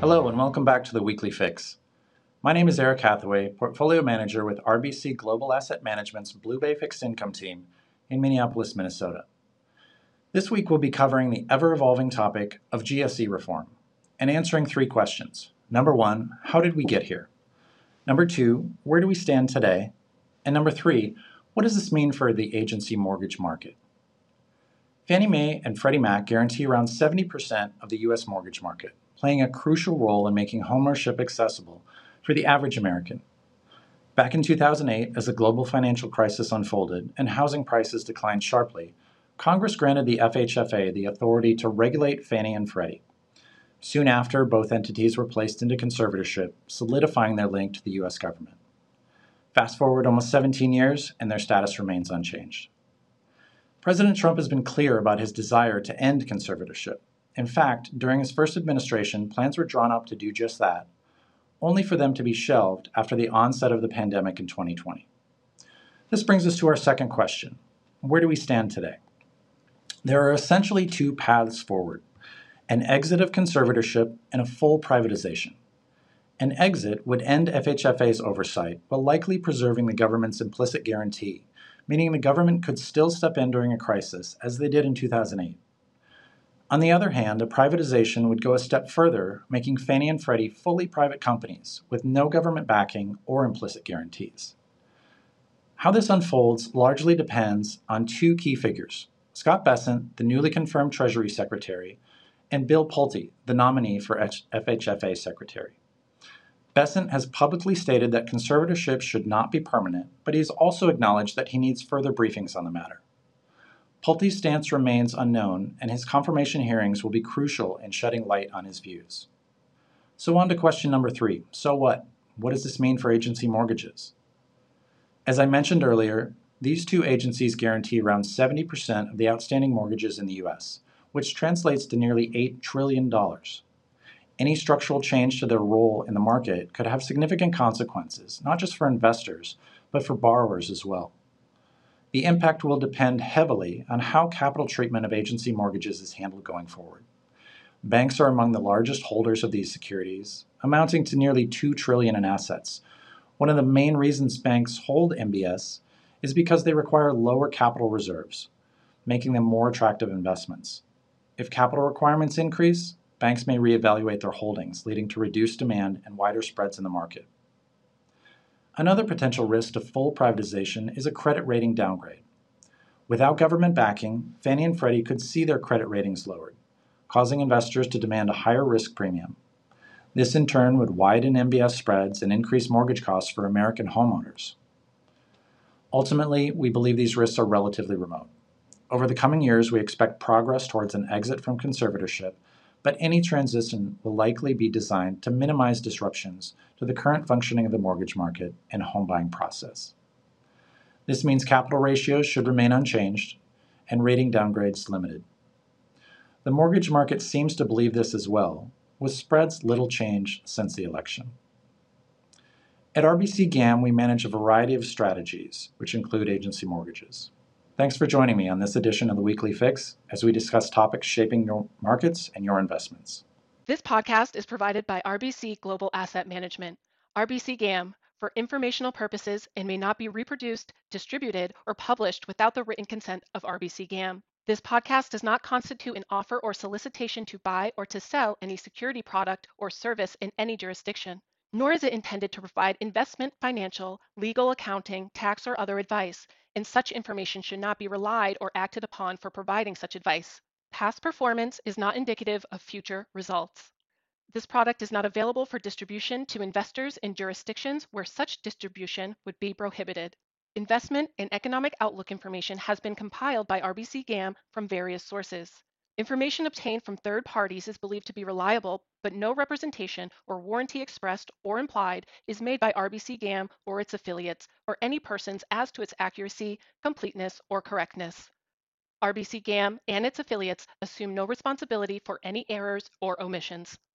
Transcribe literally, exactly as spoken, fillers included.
Hello and welcome back to the Weekly Fix. My name is Eric Hathaway, Portfolio Manager with R B C Global Asset Management's Blue Bay Fixed Income team in Minneapolis, Minnesota. This week we'll be covering the ever-evolving topic of G S E reform and answering three questions. Number one, how did we get here? Number two, where do we stand today? And number three, what does this mean for the agency mortgage market? Fannie Mae and Freddie Mac guarantee around seventy percent of the U S mortgage market, playing a crucial role in making homeownership accessible for the average American. Back in two thousand eight, as the global financial crisis unfolded and housing prices declined sharply, Congress granted the F H F A the authority to regulate Fannie and Freddie. Soon after, both entities were placed into conservatorship, solidifying their link to the U S government. Fast forward almost seventeen years, and their status remains unchanged. President Trump has been clear about his desire to end conservatorship. In fact, during his first administration, plans were drawn up to do just that, only for them to be shelved after the onset of the pandemic in twenty twenty. This brings us to our second question. Where do we stand today? There are essentially two paths forward: an exit of conservatorship and a full privatization. An exit would end F H F A's oversight, while likely preserving the government's implicit guarantee, meaning the government could still step in during a crisis, as they did in two thousand eight. On the other hand, a privatization would go a step further, making Fannie and Freddie fully private companies with no government backing or implicit guarantees. How this unfolds largely depends on two key figures: Scott Bessent, the newly confirmed Treasury Secretary, and Bill Pulte, the nominee for F H F A Secretary. Bessent has publicly stated that conservatorship should not be permanent, but he has also acknowledged that he needs further briefings on the matter. Pulte's stance remains unknown, and his confirmation hearings will be crucial in shedding light on his views. So on to question number three. So what? What does this mean for agency mortgages? As I mentioned earlier, these two agencies guarantee around seventy percent of the outstanding mortgages in the U S, which translates to nearly eight trillion dollars. Any structural change to their role in the market could have significant consequences, not just for investors, but for borrowers as well. The impact will depend heavily on how capital treatment of agency mortgages is handled going forward. Banks are among the largest holders of these securities, amounting to nearly two trillion dollars in assets. One of the main reasons banks hold M B S is because they require lower capital reserves, making them more attractive investments. If capital requirements increase, banks may reevaluate their holdings, leading to reduced demand and wider spreads in the market. Another potential risk to full privatization is a credit rating downgrade. Without government backing, Fannie and Freddie could see their credit ratings lowered, causing investors to demand a higher risk premium. This in turn would widen M B S spreads and increase mortgage costs for American homeowners. Ultimately, we believe these risks are relatively remote. Over the coming years, we expect progress towards an exit from conservatorship, but any transition will likely be designed to minimize disruptions to the current functioning of the mortgage market and home buying process. This means capital ratios should remain unchanged and rating downgrades limited. The mortgage market seems to believe this as well, with spreads little changed since the election. At R B C GAM, we manage a variety of strategies, which include agency mortgages. Thanks for joining me on this edition of the Weekly Fix as we discuss topics shaping your markets and your investments. This podcast is provided by R B C Global Asset Management, R B C GAM, for informational purposes and may not be reproduced, distributed, or published without the written consent of R B C GAM. This podcast does not constitute an offer or solicitation to buy or to sell any security product or service in any jurisdiction, nor is it intended to provide investment, financial, legal, accounting, tax, or other advice, and such information should not be relied or acted upon for providing such advice. Past performance is not indicative of future results. This product is not available for distribution to investors in jurisdictions where such distribution would be prohibited. Investment and economic outlook information has been compiled by R B C GAM from various sources. Information obtained from third parties is believed to be reliable, but no representation or warranty expressed or implied is made by R B C GAM or its affiliates or any persons as to its accuracy, completeness, or correctness. R B C GAM and its affiliates assume no responsibility for any errors or omissions.